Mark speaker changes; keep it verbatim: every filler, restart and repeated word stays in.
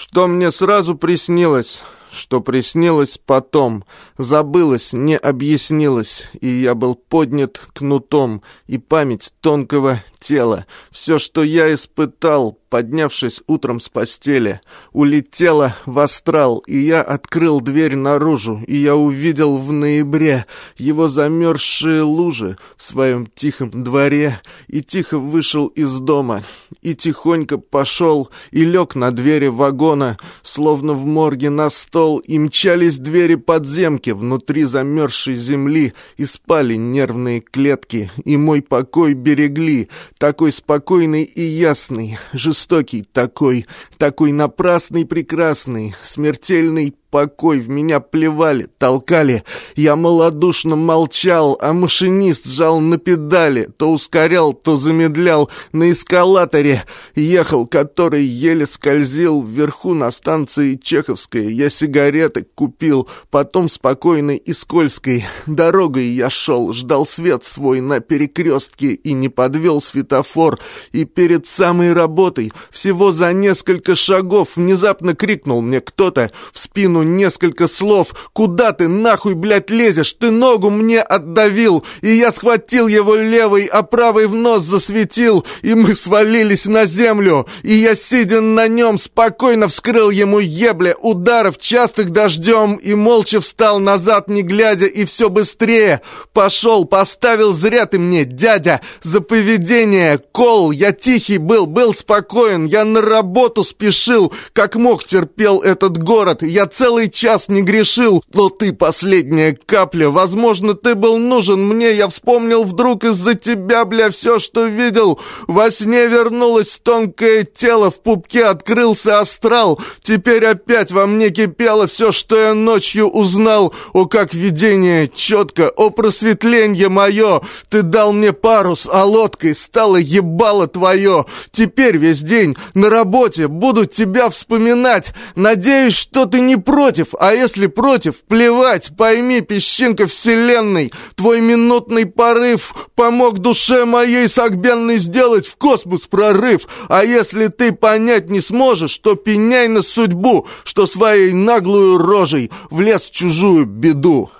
Speaker 1: Что мне сразу приснилось, что приснилось потом, забылось, не объяснилось, и я был поднят кнутом, и память тонкого тела. Все, что я испытал, поднявшись утром с постели, улетело в астрал, и я открыл дверь наружу, и я увидел в ноябре его замерзшие лужи в своем тихом дворе, и тихо вышел из дома, и тихонько пошел, и лег на двери вагона, словно в морге на стол, и мчались двери подземки внутри замерзшей земли, и спали нервные клетки, и мой покой берегли, такой спокойный и ясный, жестокий такой, такой напрасный прекрасный, смертельный покой. В меня плевали, толкали, я малодушно молчал, а машинист жал на педали, то ускорял, то замедлял, на эскалаторе ехал, который еле скользил. Вверху на станции Чеховской я сигареты купил, потом спокойной и скользкой дорогой я шел, ждал свет свой на перекрестке и не подвел светофор, и перед самой работой, всего за несколько шагов, внезапно крикнул мне кто-то в спину несколько слов: «Куда ты нахуй, блядь, лезешь? Ты ногу мне отдавил!» И я схватил его левой, а правой в нос засветил, и мы свалились на землю, и я, сидя на нем, спокойно вскрыл ему ебля ударов частых дождем, и молча встал назад, не глядя, и все быстрее пошел. Поставил зря ты мне, дядя, за поведение кол. Я тихий был, был спокоен, я на работу спешил, как мог терпел этот город, я целый час не грешил. Но ты последняя капля, возможно, ты был нужен мне, я вспомнил вдруг из-за тебя, бля, все, что видел. Во сне вернулось тонкое тело, в пупке открылся астрал, теперь опять во мне кипело все, что я ночью узнал. О, как видение четко, о, просветленье мое, ты дал мне парус, а лодкой стало ебало твое. Теперь весь день на работе буду тебя вспоминать, надеюсь, что ты не против, а если против, плевать, пойми, песчинка вселенной, твой минутный порыв помог душе моей согбенной сделать в космос прорыв. А если ты понять не сможешь, то пеняй на судьбу, что своей наглую рожей влез в чужую беду.